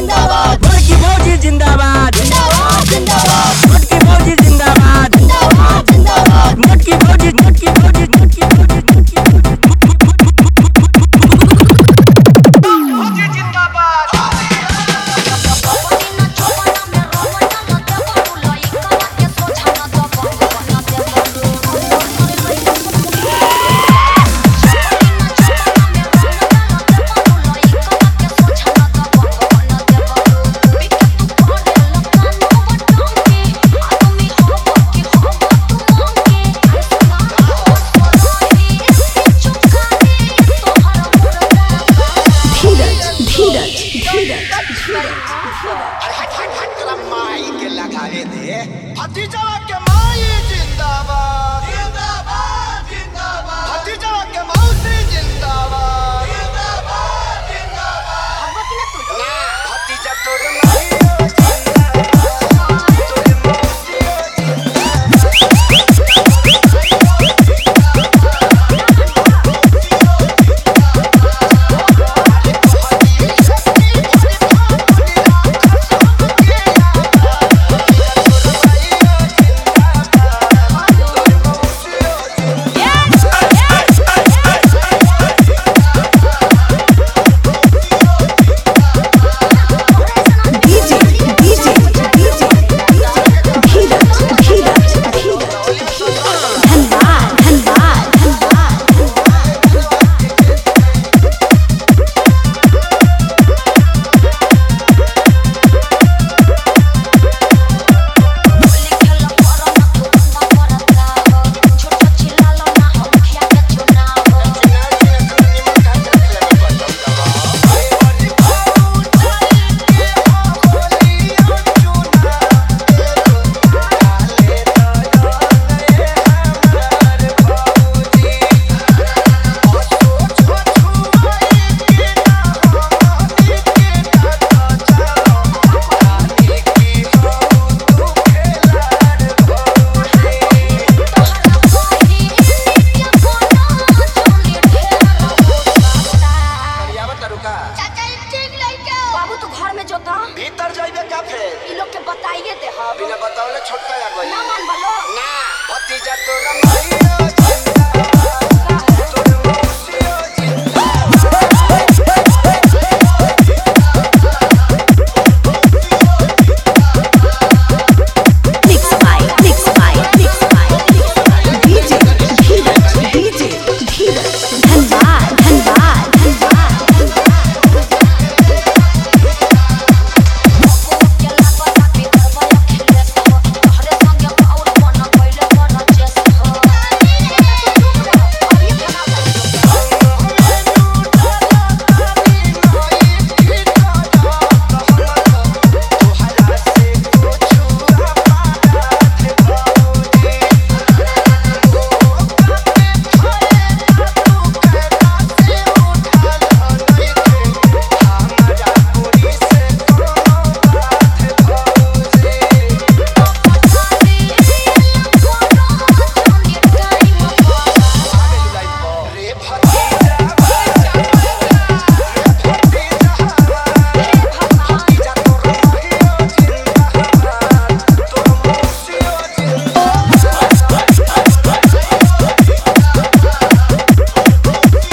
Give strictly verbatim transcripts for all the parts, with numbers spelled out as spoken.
जिंदाबाद, मोटकी भौजी जिंदाबाद, जिंदाबाद, मोटकी भौजी जिंदाबाद, जिंदाबाद, मोटकी भौजी, मोटकी भौजी, मोटकी भौजी, मोटकी भौजी, भौजी जिंदाबाद। भतीजा के माई जिंदाबाद, जिंदाबाद, जिंदाबाद, भतीजा के मौसी जिंदाबाद, जिंदाबाद, जिंदाबाद, हम किने तू ना भतीजा तोर माई भीतर जाइबे का फेर इ लोग के बताइए दे हां बिना बतावले छोटका आ गई ना मान बलो ना भतीजा तोरा माई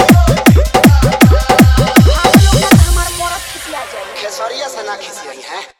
खेसरिया से ना खिसियाई है।